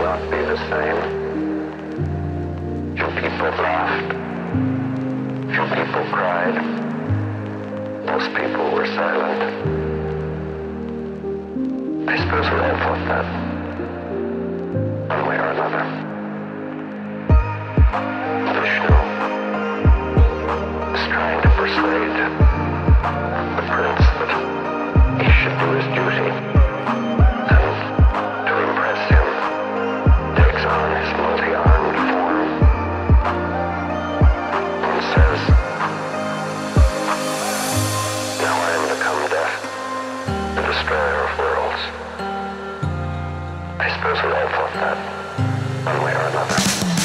not be the same. Few people laughed. Few people cried. Most people were silent. I suppose we all thought that, one way or another. Vishnu was trying to persuade the prince that he should do his duty, and to impress him, takes on his multi-armed form and says, "Now I am become death, the destroyer of worlds." I suppose we all thought that, one way or another.